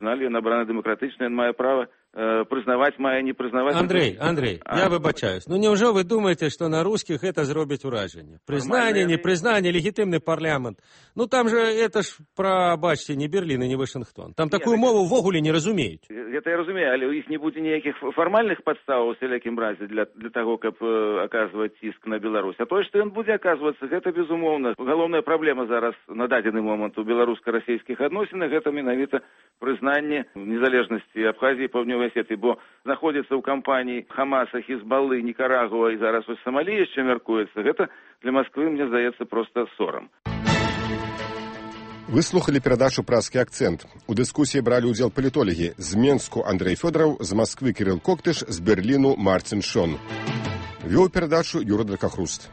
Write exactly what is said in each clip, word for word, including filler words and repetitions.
нацыянальны, ён абраны дэмакратычна, ён мае права э, прызнаваць, мае не прызнаваць. Андрей, Андрей, а? Я выбачаюсь. Ну неужо вы думаете, что на русских это зробіць уражение? Признание, непризнание, легитимный парламент. Ну там же это ж про, бачите, не Берлин и не Вашингтон. Там такую Нет, мову вогуле не разумеют. Это я разумею, але у іх не будзе ніякіх фармальных падстаў у всялякім разе для, для того, каб э, аказваць ціск на Беларусь. А тое, што ён будзе аказвацца, гэта безумоўна. Галоўная праблема зараз на дадзены момант у беларуска-расійскіх адносінах гэта менавіта прызнанне незалежнасці Абхазіі і Паўднёвай Асетыі, бо знаходзіцца ў кампаніі Хамаса, Хізбаллы, Нікарагуа і зараз вось Сомалі яшчэ мяркуецца. Гэта для Масквы, мне здаецца, проста сорам. Вы слухали перадачу «Празкі акцэнт». У дыскусіі бралі ўдзел палітолагі з Менску Андрей Фёдораў, з Масквы Кірыл Коктыш, з Берліну Марцін Шон. Вёў перадачу Юра Дракахруст.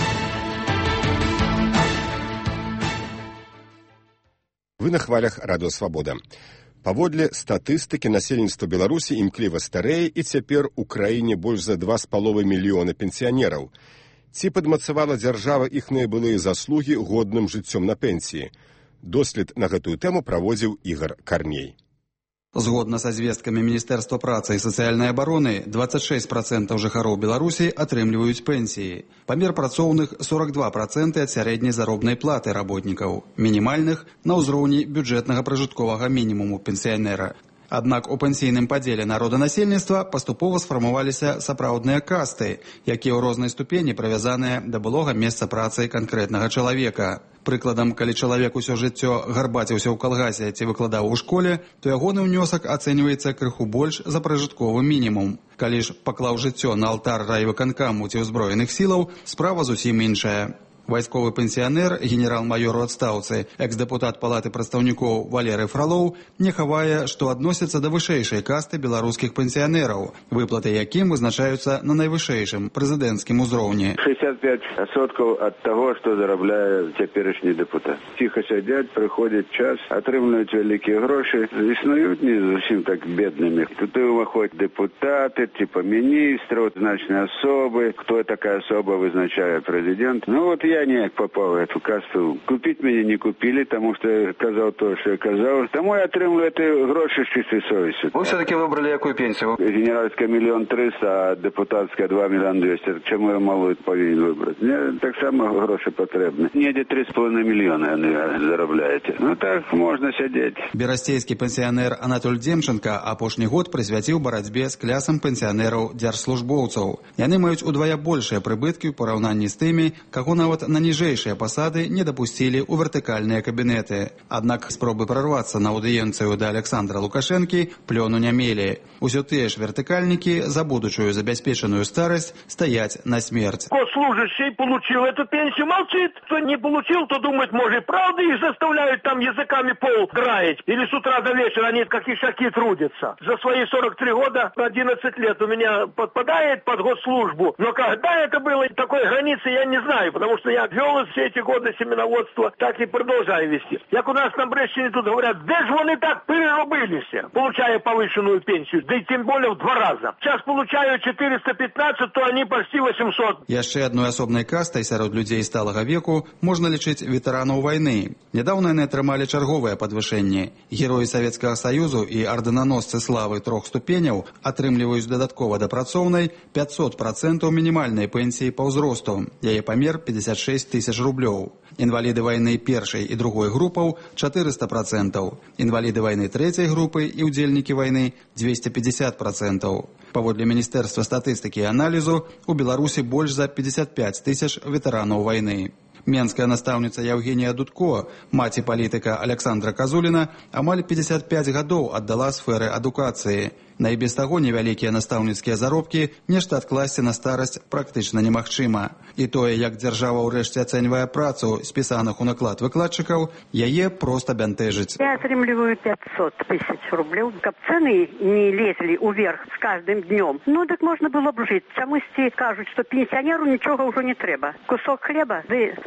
Вы на хвалях Радыё Свабода. Паводле статыстыкі насельніцтва Беларусі імкліва старэе, і цяпер у краіне больш за два з паловай мільёна пенсіянераў. Ці падмацавала дзяржава іхныя былыя заслугі годным жыццём на пенсіі? Дослед на гэтую тэму праводзіў Ігор Карней. Згодна са звесткамі Міністэрства працы і сацыяльнай абароны, дваццаць шэсць працэнтаў жыхароў Беларусі атрымліваюць пенсіі. Памер працоўных сорок два працэнты ад сярэдняй заробнай платы работнікаў, мінімальных на ўзроўні бюджэтнага пражытковага мінімуму пенсіянера. Аднак у пенсійным падзеле народанасельніцтва паступова сфармаваліся сапраўдныя касты, якія ў рознай ступені прывязаныя да былога месца працы канкрэтнага чалавека. Прыкладам, калі чалавек усё жыццё гарбаціўся ў калгасе ці выкладаў у школе, то ягоны ўнёсак ацэньваецца крыху больш за пражытковы мінімум. Калі ж паклаў жыццё на алтар райвыканкаму ці ўзброеных сілаў, справа зусім іншая. Вайсковы пенсіянер, генерал-майор у адстаўцы, экс-дэпутат Палаты прадстаўнікоў Валерый Фролоў не хавае, што адносіцца да вышэйшай касты беларускіх пенсіянераў, выплаты якім вызначаюцца на найвышэйшым прэзідэнцкім узроўні. шэсцьдзесят пять адсоткаў ад таго, што зарабляе цяперашні дэпутат. Ціха сядзяць, прыходзіць час, атрымліваюць вялікія грошы, існуюць не зусім так беднымі. Тут уваходзяць дэпутаты, типа міністраў, значныя асобы. Хто такая асоба вызначае прэзідэнт? Ну вот я неяк попал в эту касту. Купить меня не купили, потому что я казал то, что я казал. Тому я отрымлю эти гроши с чистой совестью. Вы все-таки выбрали какую пенсию? Генеральская миллион триста, а депутатская два миллиона двести. Чему я малую повинен выбрать? Мне так само гроши потребны. Неде три с половиной миллиона заробляете. Ну так можно сидеть. Берастейский пенсионер Анатоль Демченко апошні год прысвяціў барацьбе з клясам пенсіянераў дзяржслужбоўцаў. Яны маюць удвая большыя прыбыткі ў параўнанні з тымі, каго нават на ніжэйшыя пасады не дапусцілі ў вертыкальныя кабінеты. Аднак спробы прарвацца на аўдыенцыю да Александра Лукашэнкі плёну не мелі. Усё тыя ж вертыкальнікі за будучую забяспечаную старасць стаяць на смерць. Госслужащий получил эту пенсию, молчит. Кто не получил, то думает, может, правда их заставляют там языками пол драить. Или с утра до вечера они как ишаки трудятся. За свои сорок три года, одиннадцать лет у меня подпадает под госслужбу. Но когда это было, такой границы я не знаю, потому что я вел все эти годы семеноводство, так и продолжаю вести. Как у нас на Брещине тут говорят, де ж вони так переробилися, получая повышенную пенсию, да и тем более в два раза. Сейчас получаю четыреста пятнадцать, то они почти восемьсот. Яшчэ адной асобнай кастай сярод людзей сталага веку можна лічыць ветэранаў вайны. Нядаўна яны атрымалі чарговае падвышэнне. Героі Савецкага Саюзу і ардэнаносцы славы трох ступеняў атрымліваюць дадаткова да працоўнай пятьсот процентов мінімальнай пенсіі па ўзросту. Яе памер пятьдесят шесть тысяч рублёў. Інваліды вайны першай і другой групаў четыреста процентов. Інваліды вайны трэцяй групы і ўдзельнікі вайны двести пятьдесят процентов. Паводле Міністэрства статыстыкі і аналізу, у Беларусі больш за пятьдесят пять тысяч ветэранаў вайны. Менская настаўніца Евгения Дудко, маці палітыка Александра Казуліна, амаль пятьдесят пять гадоў аддала сферы адукацыі. На і без таго невялікія настаўніцкія заробкі нешта адкласці на старасць практычна немагчыма. І тое, як дзяржава ўрэшце ацэньвае працу спісаных у наклад выкладчыкаў, яе проста бянтэжыць. Я атрымліваю пятьсот тысяч рублёў, каб цэны не лезлі ўверх з каждым днём. Ну, так можна было б жыць. Чамусьці кажуць, што пенсіянеру нічога ўжо не трэба. Кусок хлеба, ды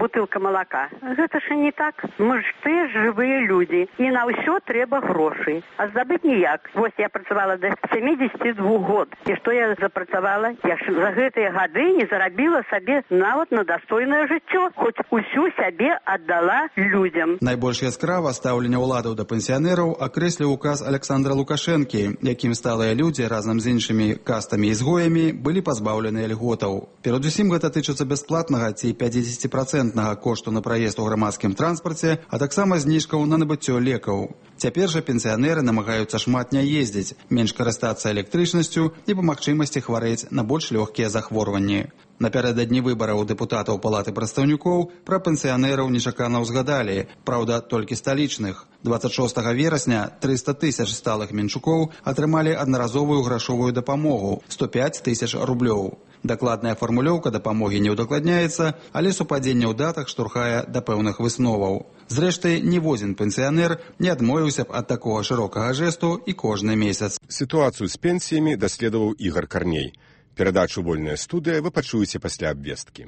бутылка молока. Гэта ж не так. Мы ж ты жывыя людзі. І на ўсё трэба грошай. А здабыць ніяк. Вось я працавала до семидесяти двух год. І што я запрацавала? Я ж за гэтыя гады не зарабіла сабе нават на дастойнае жыццё. Хоць усю сябе аддала людзям. Найбольш яскрава стаўленне ўладаў да пенсіянераў акрэсліў указ Александра Лукашэнкі, якім сталыя людзі разам з іншымі кастамі і згоямі былі пазбаўленыя льготаў. Перадусім гэта тычыцца бясплатнага ці пяцідзесяціпрацэнтнага кошту на праезд у грамадскім транспарце, а таксама знижкаў на набыццё лекаў. Цяпер жа пенсіянеры намагаюцца шмат не ездзіць, менш карыстацца электрычнасцю і па магчымасці хварэць на больш лёгкія захворванні. Напярэдадні выбараў дэпутатаў Палаты прадстаўнікоў пра пенсіянераў нечакана ўзгадалі, праўда, толькі сталічных. дваццаць шостага верасня трыста тысяч сталых менчукоў атрымалі аднаразовую грашовую дапамогу – сто пяць тысяч рублёў. Дакладная фармулёўка дапамогі не ўдакладняецца, але супадзенне ў датах штурхае да пэўных высноваў. Зрэшты, ніводзін пенсіянер не адмовіўся б ад такога шырокага жэсту і кожны месяц. Сітуацыю з пенсіямі даследаваў Ігар Карней. Перадачу «Вольная студыя» вы пачуеце пасля абвесткі.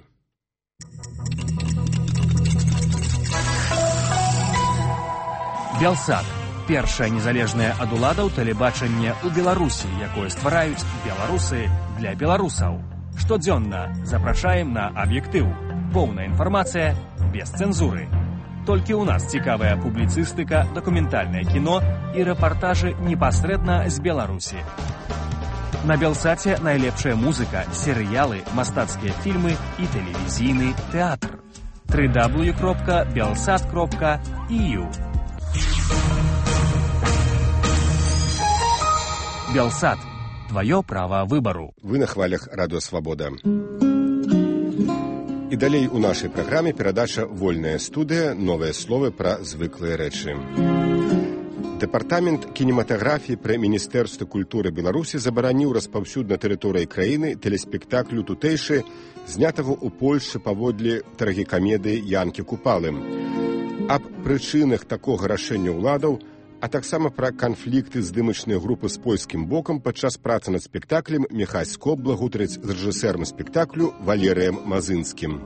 Белсат. Першае незалежнае ад уладаў тэлебачанне ў Беларусі, якое ствараюць беларусы для беларусаў. Штодзённа запрашаем на аб'ектыў. Поўная інфармацыя без цэнзуры. Толькі ў нас цікавая публіцыстыка, дакументальнае кіно і рэпартажы непасрэдна з Беларусі. На Белсаце найлепшая музыка, серыялы, мастацкія фільмы і тэлевізійны тэатр. дабл ю дабл ю дабл ю кропка белсат кропка і ю. Белсат. Твоё право выбору. Вы на хвалях Радио Свобода. І далей у нашай праграме перадача «Вольная студыя. Новыя словы пра звыклыя рэчы». Дэпартамент кінематаграфіі пры Міністэрстве культуры Беларусі забараніў распаўсюд на тэрыторыі краіны тэлеспектаклю тутэйшы, знятага ў Польшчы паводле трагікамедыі Янкі Купалы. Аб прычынах такога рашэння ўладаў, а таксама пра канфлікты здымачнай групы з польскім бокам падчас працы над спектаклем Міхась Скобла гутарыць з рэжысэрам спектаклю Валерыем Мазынскім.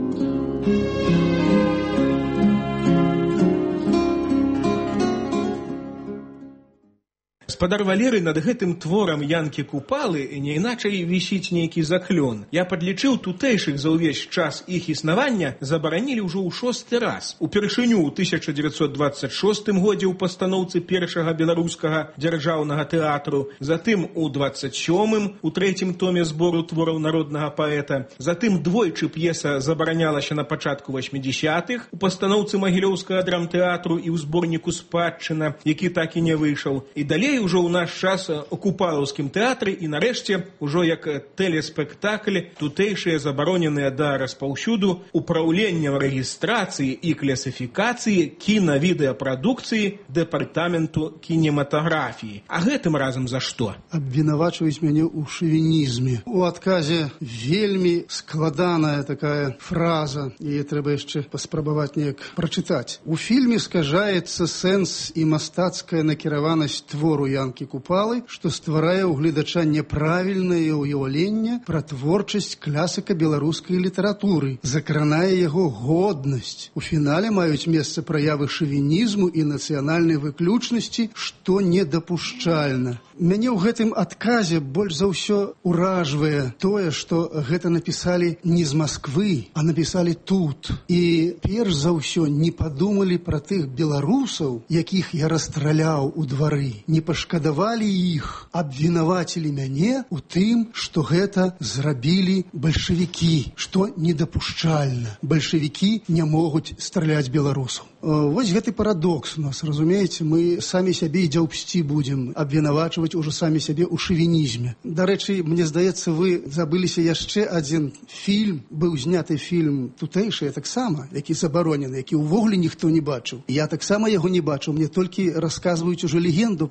Гаспадар Валерый над гэтым творам Янкі Купалы не іначай вісіць нейкі заклён. Я падлічыў, тутэйшых за ўвесь час іх існавання забаранілі ўжо ў шосты раз. Упершыню ў тысяча дзевяцьсот дваццаць шостым годзе ў пастаноўцы першага беларускага дзяржаўнага тэатру, затым у дваццаць сёмым у трэцім томе збору твораў народнага паэта, затым двойчы п'еса забаранялася на пачатку васьмідзесятых у пастаноўцы магілёўскага драмтэатру і ў зборніку «Спадчына», які так і не выйшаў. І далей ўжо ў наш час у Купалаўскім тэатры і нарэшце ўжо як тэлеспектакль тутэйшыя забароненыя да распаўсюду упраўленнем рэгістрацыі і класіфікацыі кінавідэапрадукцыі дэпартаменту кінематаграфіі. А гэтым разам за што? Абвінавачваюць мяне ў шавінізме. У адказе вельмі складаная такая фраза, яе трэба яшчэ паспрабаваць неяк прачытаць. У фільме скажаецца сэнс і мастацкая накіраванасць твору Янкі Купалы, што стварае ў гледача няправільнае ўяўленне пра творчасць класіка беларускай літаратуры, закранае яго годнасць. У фінале маюць месца праявы шавінізму і нацыянальнай выключнасці, што недапушчальна. Мяне ў гэтым адказе больш за ўсё уражвае тое, што гэта напісалі не з Масквы, а напісалі тут. І перш за ўсё не падумалі пра тых беларусаў, якіх я расстраляў у двары. Не пашкадавалі іх, абвінавацілі мяне ў тым, што гэта зрабілі бальшавікі, што недапушчальна. Бальшавікі не могуць страляць беларусаў. Вось гэты парадокс у нас, разумееце, мы самі сябе і дзяўбсці будзем абвінавачваць ужо самі сябе ў шавінізме. Дарэчы, мне здаецца, вы забыліся яшчэ адзін фільм, быў зняты фільм тутэйшы, таксама, які забаронены, які ўвогуле ніхто не бачыў. Я таксама яго не бачыў, мне толькі расказваюць ужо легенду пра яго.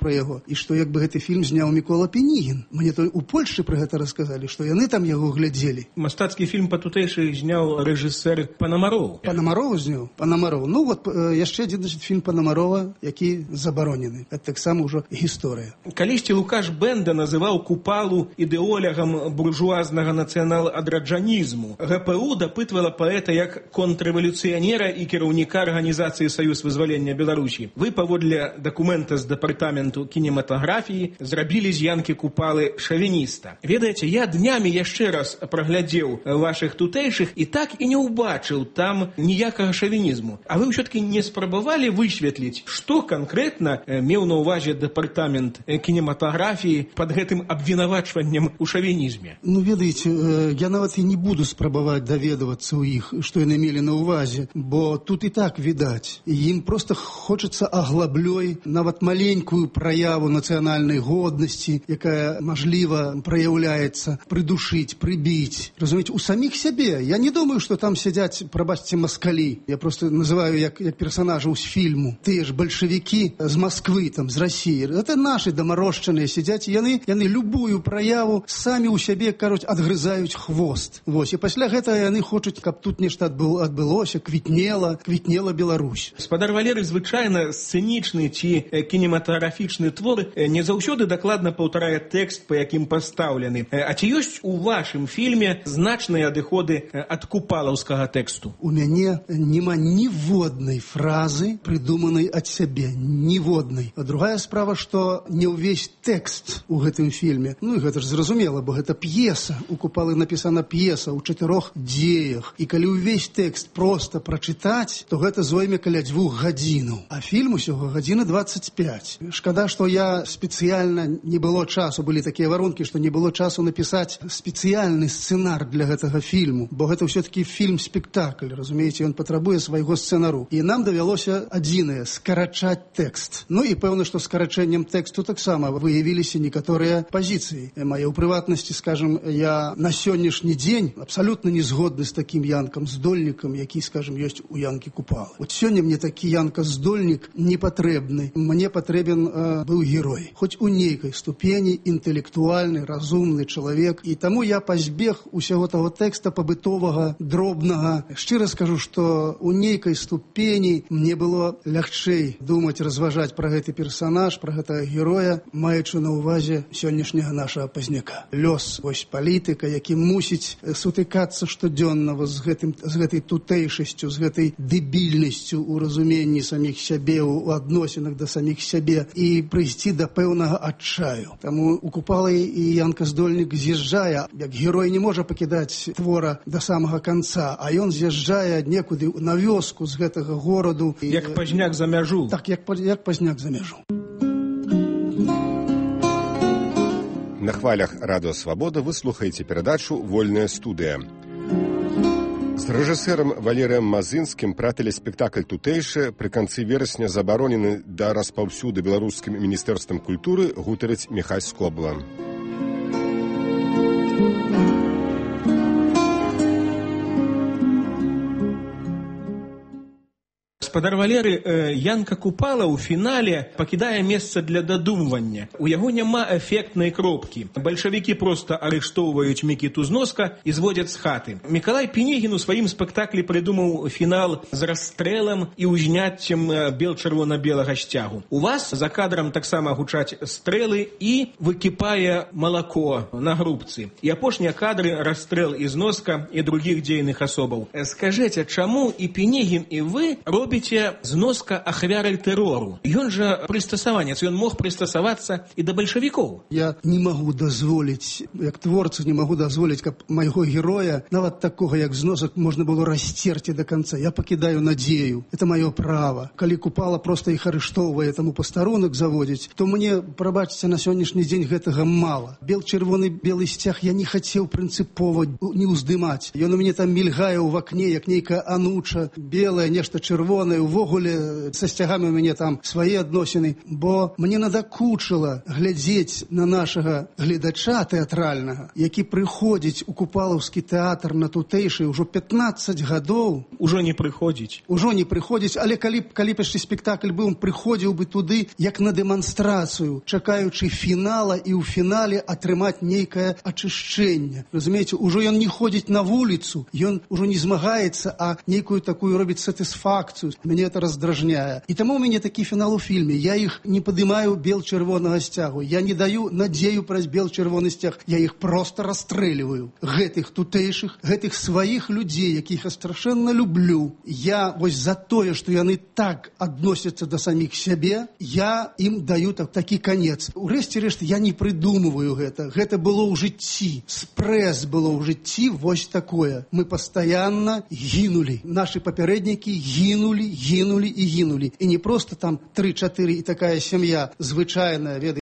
і што як бы гэты фільм зняў Мікола Пінігін. Мне то у Польшчы пра гэта расказалі, што яны там яго глядзелі. Мастацкі фільм па-тутэйшы зняў рэжысэр Панамаров. Панамаров зняў? Панамаров. Ну вот яшчэ адзін фільм Панамарова, які забаронены. Гэта таксама ўжо гісторыя. Калісьці Лукаш Бенда называў Купалу ідэолягам буржуазнага нацыянал-адраджанізму. ГПУ дапытвала паэта як контррэвалюцыянера і кіраўніка арганізацыі «Саюз вызвалення Беларусі». Вы, паводле дакумента з дэпартаменту кінематаграфіі, зрабілі з Янкі Купалы шавініста. Ведаеце, я днямі яшчэ раз праглядзеў вашых тутэйшых і так і не ўбачыў там ніякага шавінізму. А вы ўсё-таки не спрабавалі высветліць, што канкрэтна меў на ўвазе дэпартамент кінематаграфіі пад гэтым абвінавачваннем у шавінізме? Ну, ведаеце, я нават і не буду спрабаваць даведавацца ў іх, што яны мелі на ўвазе, бо тут і так відаць. Ім проста хочацца аглаблёй нават маленькую праяву нацыянальнай годнасці, якая, мажліва, праяўляецца, прыдушыць, прыбіць. Разумееце, у саміх сябе. Я не думаю, што там сядзяць, прабачце, маскалі. Я просто называю як, як персонажаў з фільму. Тыя ж бальшавікі з Москвы, там, з Расіі. Это нашы дамарошчаныя сядзяць, яны, яны любую праяву самі ў сябе, кажуць, адгрызаюць хвост. Вось. І пасля гэтага яны хочуць, каб тут нешта адбыл, адбылося, квітнела, квітнела Беларусь. Спадар Валерый, звычайна сцэнічны ці кінематаграфічны твор не заўсёды дакладна паўтарае тэкст, па якім пастаўлены. А ці ёсць у вашым фільме значныя адыходы ад купалаўскага тэксту? У мяне няма ніводнай фразы, прыдуманай ад сябе. Ніводнай. А другая справа, што не ўвесь тэкст у гэтым фільме. Ну і гэта ж зразумела, бо гэта п'еса. У Купалы напісана п'еса ў чатырох дзеях. І калі ўвесь тэкст проста прачытаць, то гэта зойме каля дзвюх гадзінаў. А фільм усяго гадзіны дваццаць пяць. Шкада, што я спецыяльна не было часу, былі такія варункі, што не было часу напісаць спецыяльны сцэнар для гэтага фільму, бо гэта ўсё-такі фільм-спектакль, разумееце, ён патрабуе свайго сцэнару. І нам давялося адзінае скарачаць тэкст. Ну і пэўна, што скарачэннем тэксту таксама выявіліся некаторыя пазіцыі. Мае ў прыватнасці, скажем, я на сённяшні дзень абсалютна не згодны з такім Янкам Здольнікам, які, скажем, ёсць у Янкі Купалы. Вот сёння мне такі Янка Здольнік не патрэбны. Мне патрэбен э, быў герой. Хоць у нейкай ступені інтэлектуальны, разумны чалавек. І таму я пазбег усяго таго тэкста пабытовага, дробнага. Шчыра скажу, што у нейкай ступені мне было лягчэй думаць, разважаць пра гэты персанаж, пра гэтага героя, маючы на ўвазе сённяшняга нашага пазняка. Лёс, вось палітыка, які мусіць сутыкацца штодзённа з, гэтым, з гэтай тутэйшасцю, з гэтай дэбільнасцю ў разуменні саміх сябе, у адносінах да саміх сябе і прыйсці да пэўнага адчаю. Таму у Купалы і Янка Здольнік з'язджае, як герой не можа пакідаць твора да самага канца, а ён з'язджае некуды на вёску з гэтага гораду. Як пазняк за мяжу. Так, як, як пазняк за мяжу. На хвалях Радыё Свабода вы слухаеце перадачу «Вольная студыя». З рэжысэрам Валерыем Мазынскім пра тэлеспектакль «Тутэйшы» пры канцы верасня забаронены да распаўсюду беларускім міністэрствам культуры гутарыць Міхась Скобла. Спадар Валеры, Янка Купала ў фінале пакідае месца для дадумвання. У яго няма эфектнай кропкі. Бальшавікі проста арыштоўваюць Мікіту Зноска і зводзяць з хаты. Мікалай Пінігін у сваім спектаклі прыдумаў фінал з расстрэлам і ўзняццем бел-чырвона-белага сцягу. У вас за кадрам таксама гучаць стрэлы і выкіпае малако на грубцы. І апошнія кадры расстрэл і Зноска і другіх дзейных асобаў. Скажыце, чаму і Пінігін, і вы робіце Зноска ахвярай тэрору? Ён жа прыстасаванец, ён мог прыстасавацца і да бальшавікоў. Я не магу дазволіць, як творца не магу дазволіць, каб майго героя, нават такога, як Зносак, можна было расцерці да канца. Я пакідаю надзею. Это маё права. Калі Купала проста іх арыштоўвае, таму пастарунак заводзіць, то мне, прабачце, на сённяшні дзень гэтага мала. Бел-чырвоны белы сцяг я не хацеў прынцыпова не ўздымаць. Ён у мяне там мільгае ў вакне, як нейкая ануча, белая, нешта чырвонае. ягонай, увогуле са сцягамі ў мяне там свае адносіны, бо мне надакучыла глядзець на нашага гледача тэатральнага, які прыходзіць у Купалаўскі тэатр на тутэйшы ўжо пятнаццаць гадоў. Ужо не прыходзіць. Ужо не прыходзіць, але калі б калі б яшчэ спектакль быў, прыходзіў бы туды як на дэманстрацыю, чакаючы фінала і ў фінале атрымаць нейкае ачышчэнне. Разумееце, ужо ён не ходзіць на вуліцу, ён ужо не змагаецца, а нейкую такую робіць сатысфакцыю. Мяне это раздражняе. І таму ў мяне такі фінал у фільме. Я іх не падымаю бел-чырвонага сцягу. Я не даю надзею праз бел-чырвоны сцяг. Я іх проста расстрэльваю. Гэтых тутэйшых, гэтых сваіх людзей, якіх я страшэнна люблю. Я вось за тое, што яны так адносяцца да саміх сябе, я ім даю так, такі канец. У рэшце рэшт я не прыдумываю гэта. Гэта было ў жыцці. Спрэс было ў жыцці вось такое. Мы пастаянна гінулі. Нашы папярэднікі гінулі, гінулі і гінулі. І не проста там тры-чатыры і такая сям'я звычайная, ведаеце,